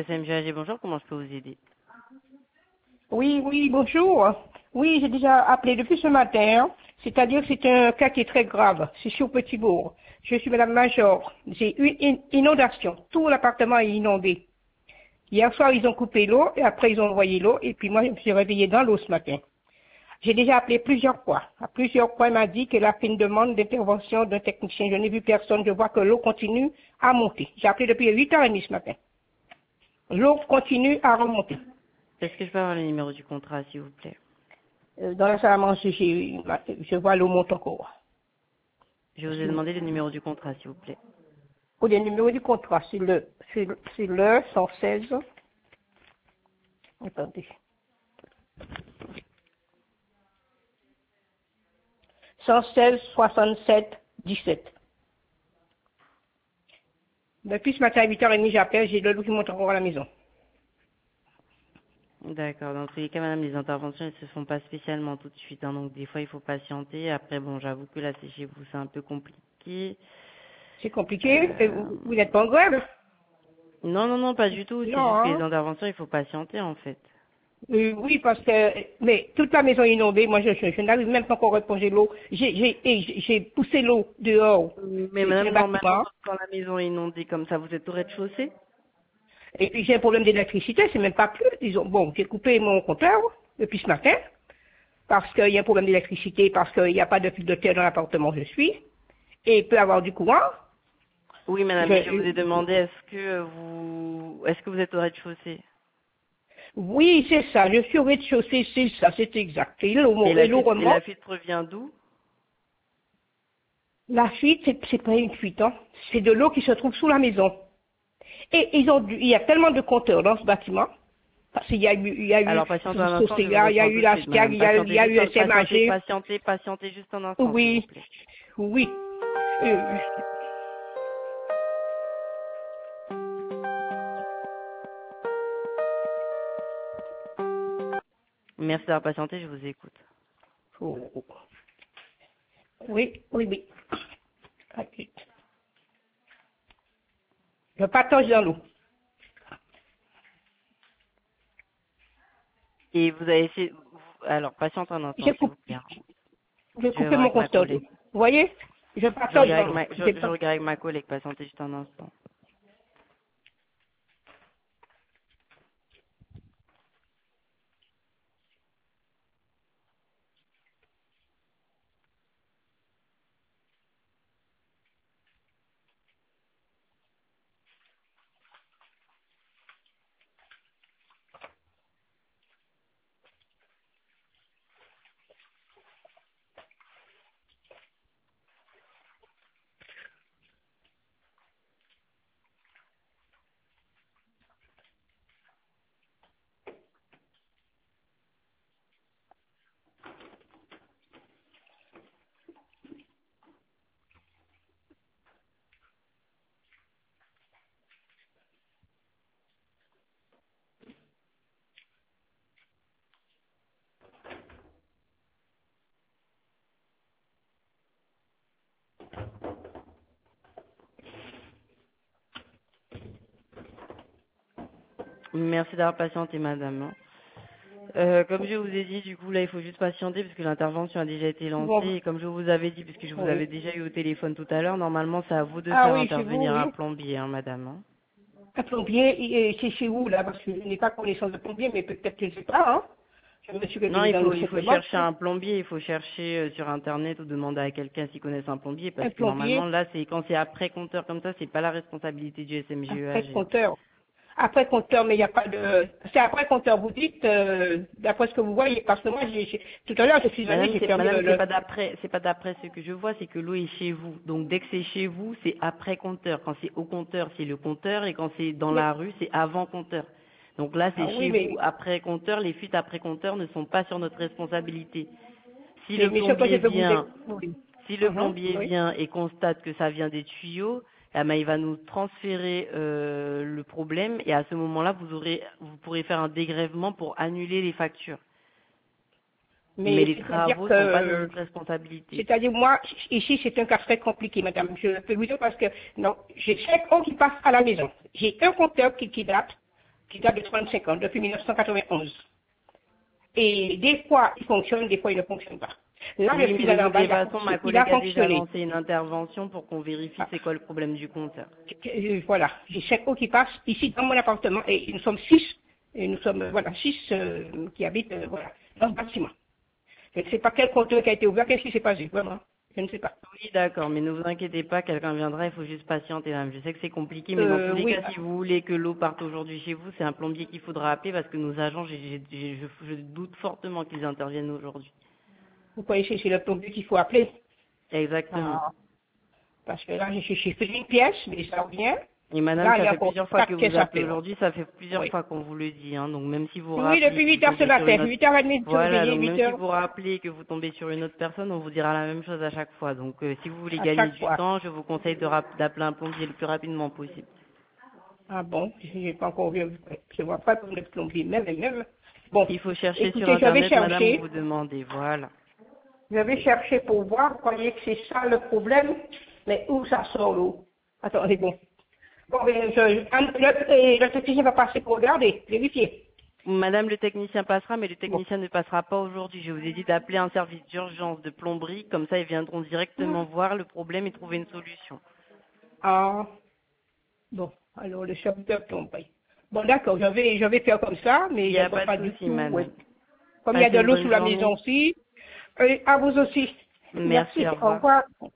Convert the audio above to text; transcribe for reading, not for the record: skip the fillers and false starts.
SMGAG, bonjour, comment je peux vous aider? Oui, oui, bonjour. Oui, j'ai déjà appelé depuis ce matin, c'est-à-dire que c'est un cas qui est très grave. C'est sur Petit-Bourg. Je suis Madame Major. J'ai eu une inondation. Tout l'appartement est inondé. Hier soir, ils ont coupé l'eau et après, ils ont envoyé l'eau et puis moi, je me suis réveillée dans l'eau ce matin. J'ai déjà appelé plusieurs fois. À plusieurs fois, il m'a dit qu'elle a fait une demande d'intervention d'un technicien. Je n'ai vu personne. Je vois que l'eau continue à monter. J'ai appelé depuis 8h30 ce matin. L'eau continue à remonter. Est-ce que je peux avoir le numéro du contrat, s'il vous plaît? Dans la salle à manger, je vois l'eau monter encore. Je vous ai demandé le numéro du contrat, s'il vous plaît. Pour le numéro du contrat, c'est le 116. Attendez. 116 67 17. Depuis ce matin à 8h30, j'appelle, j'ai l'eau qui monte encore à la maison. D'accord, dans tous les cas, madame, les interventions, elles se font pas spécialement tout de suite, hein, donc des fois, il faut patienter. Après, bon, j'avoue que là, c'est chez vous, c'est un peu compliqué. C'est compliqué. Et Euh, vous n'êtes pas en grève? Non, non, non, pas du tout, c'est Non, juste que les hein? interventions, il faut patienter, en fait. Oui, parce que mais toute la maison est inondée. Moi, je n'arrive même pas encore à éponger l'eau. J'ai poussé l'eau dehors Mais du madame, normalement, bâtiment. quand la maison est inondée comme ça, vous êtes au rez-de-chaussée? Et puis j'ai un problème d'électricité, c'est même pas plus. Bon, j'ai coupé mon compteur depuis ce matin parce qu'il y a un problème d'électricité, parce qu'il n'y a pas de fil de terre dans l'appartement où je suis, et il peut avoir du courant. Oui, madame, mais je vous Je- ai demandé, est-ce que vous êtes au rez-de-chaussée? oui, c'est ça, je suis au rez-de-chaussée, c'est ça, c'est exact. Et l'eau Et la remonte. fuite provient d'où? La fuite, c'est pas une fuite, hein. C'est de l'eau qui se trouve sous la maison. Et il y a tellement de compteurs dans ce bâtiment, parce qu'il y a eu Alors, patientez un instant, je vais vous Socea, il y a répondre eu tout de suite, l'Astiag, madame. il y a eu SMAG. Patientez juste un instant, s'il vous Oui, plaît. oui. Euh, Merci d'avoir patienté, je vous écoute. oh, oui, oui, oui. Je partage dans l'eau. Et vous avez essayé, alors, patiente un instant, J'ai s'il vous coupé, plaît. j'ai Je vais coupé voir mon avec ma compteur d'eau. collègue. Vous voyez? Je partage dans l'eau. Je regarde avec ma collègue, patientez juste un instant. Merci d'avoir patienté, madame. Comme je vous ai dit, du coup, là, il faut juste patienter parce que l'intervention a déjà été lancée. Bon, Et comme je vous avais dit, puisque je vous avais oui. déjà eu au téléphone tout à l'heure, normalement, c'est à vous de Ah faire oui, c'est vous, intervenir un oui. plombier, hein, madame. Hein. Un plombier, c'est chez vous, là, parce que je n'ai pas connaissance de plombier, mais peut-être que je ne sais pas, hein. Je me suis Non, réveillée dans l'eau il faut simplement. chercher un plombier, il faut chercher sur Internet ou demander à quelqu'un s'il connaît un plombier parce Un que normalement, plombier, là, c'est quand c'est après compteur comme ça, c'est pas la responsabilité du après SMGEAG. Hein. compteur. Après compteur, mais il n'y a pas de... C'est après compteur, vous dites, d'après ce que vous voyez, parce que moi, tout à l'heure, je suis allée, j'ai fermé Madame, le... c'est pas d'après ce que je vois, c'est que l'eau est chez vous. Donc dès que c'est chez vous, c'est après compteur. Quand c'est au compteur, c'est le compteur, et quand c'est dans Mais, la rue, c'est avant compteur. Donc là, c'est ah oui, chez vous mais, après compteur. Les fuites après compteur ne sont pas sur notre responsabilité. Si le mais ce que je plombier peux vous dire... vient, Oui. si le Mhm, plombier oui. vient et constate que ça vient des tuyaux, eh ben, il va nous transférer le problème, et à ce moment-là, vous pourrez faire un dégrèvement pour annuler les factures. Mais Mais les c'est-à-dire travaux sont pas de que... notre responsabilité. C'est-à-dire, moi, ici, c'est un cas très compliqué, madame. Je peux vous dire parce que, non, j'ai 5 ans qui passent à la maison. J'ai un compteur qui date. qui date de 35 ans, depuis 1991. Et des fois, il fonctionne, des fois, il ne fonctionne pas. Là, je Oui, suis mais allé de en bas, toute façon, ma il a collègue a déjà fonctionné. lancé une intervention pour qu'on vérifie Ah, c'est quoi le problème du compteur. voilà, j'ai 5 eaux qui passent ici dans mon appartement et nous sommes 6. Et nous sommes, voilà, 6 qui habitent, voilà, dans le bâtiment. Je ne sais pas quel compteur qui a été ouvert, qu'est-ce qui s'est passé, vraiment. Je ne sais pas. Oui, d'accord, mais ne vous inquiétez pas, quelqu'un viendra, il faut juste patienter, madame. Je sais que c'est compliqué, mais dans tous les Oui, cas, si vous voulez que l'eau parte aujourd'hui chez vous, c'est un plombier qu'il faudra appeler parce que nos agents, je doute fortement qu'ils interviennent aujourd'hui. vous croyez que c'est le plombier qu'il faut appeler? Exactement. Ah, parce que là, j'ai fait une pièce, mais ça revient. Et madame, Là, il ça y a fait encore plusieurs fois que 4 vous pièces à appelez faire. aujourd'hui, ça fait plusieurs Oui. fois qu'on vous le dit, hein. Donc même si vous Oui, rappelez, depuis que vous 8 heures ce tombez sur matin, une autre, 8h30 de voilà, réveiller, donc 8 même si heures vous rappelez que vous tombez sur une autre personne, on vous dira la même chose à chaque fois. Donc si vous voulez à gagner chaque du fois. temps, je vous conseille d'appeler un plombier le plus rapidement possible. Ah bon, j'ai pas encore vu, je vois pas comme le plombier, même. Bon, Il faut chercher sur écoutez, je vais Internet, madame, vous chercher. vous demandez, voilà. Je vais chercher pour voir, vous croyez que c'est ça le problème, mais où ça sort l'eau? Attendez, bon. Bon, mais le technicien va passer pour regarder, vérifier. Madame, le technicien passera, mais le Bon. technicien ne passera pas aujourd'hui. Je vous ai dit d'appeler un service d'urgence de plomberie, comme ça ils viendront directement voir le problème et trouver une solution. Ah, bon, alors le chef de plomberie. Bon, d'accord, je vais faire comme ça, Il mais n'y je ne a vois pas de pas du souci, tout. Ouais. madame. Comme il y a Passez de une l'eau sous bonne la journée. maison aussi. À vous aussi. Merci, Merci, au au revoir. revoir.